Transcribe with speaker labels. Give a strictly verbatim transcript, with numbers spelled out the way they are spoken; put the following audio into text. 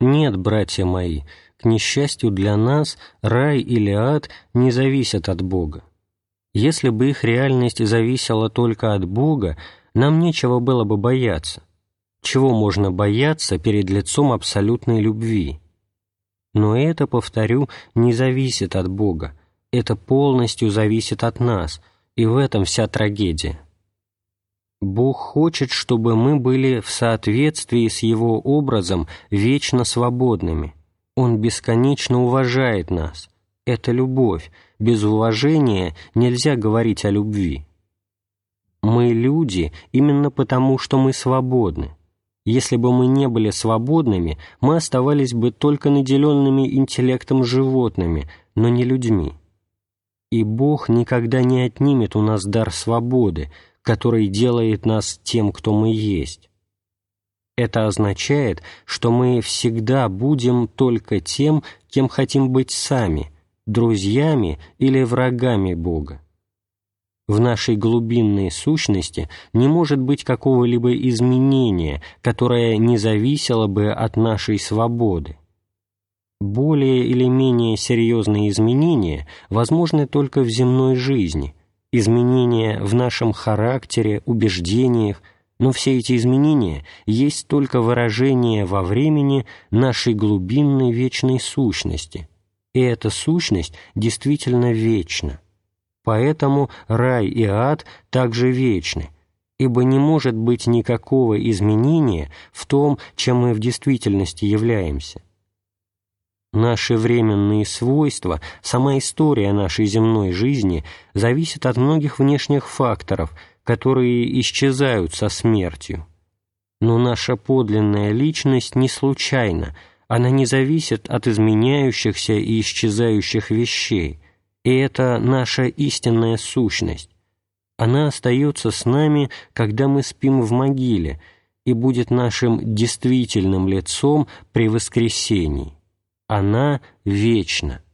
Speaker 1: Нет, братья мои, к несчастью для нас, рай или ад не зависят от Бога. Если бы их реальность зависела только от Бога, нам нечего было бы бояться. Чего можно бояться перед лицом абсолютной любви? Но это, повторю, не зависит от Бога, это полностью зависит от нас, и в этом вся трагедия. Бог хочет, чтобы мы были в соответствии с Его образом вечно свободными. Он бесконечно уважает нас. Это любовь. Без уважения нельзя говорить о любви. Мы люди именно потому, что мы свободны. Если бы мы не были свободными, мы оставались бы только наделенными интеллектом животными, но не людьми. И Бог никогда не отнимет у нас дар свободы, который делает нас тем, кто мы есть. Это означает, что мы всегда будем только тем, кем хотим быть сами, друзьями или врагами Бога. В нашей глубинной сущности не может быть какого-либо изменения, которое не зависело бы от нашей свободы. Более или менее серьезные изменения возможны только в земной жизни, изменения в нашем характере, убеждениях, но все эти изменения есть только выражение во времени нашей глубинной вечной сущности, и эта сущность действительно вечна. Поэтому рай и ад также вечны, ибо не может быть никакого изменения в том, чем мы в действительности являемся. Наши временные свойства, сама история нашей земной жизни зависит от многих внешних факторов, которые исчезают со смертью. Но наша подлинная личность не случайна, она не зависит от изменяющихся и исчезающих вещей, и это наша истинная сущность. Она остается с нами, когда мы спим в могиле, и будет нашим действительным лицом при воскресении. Она вечна.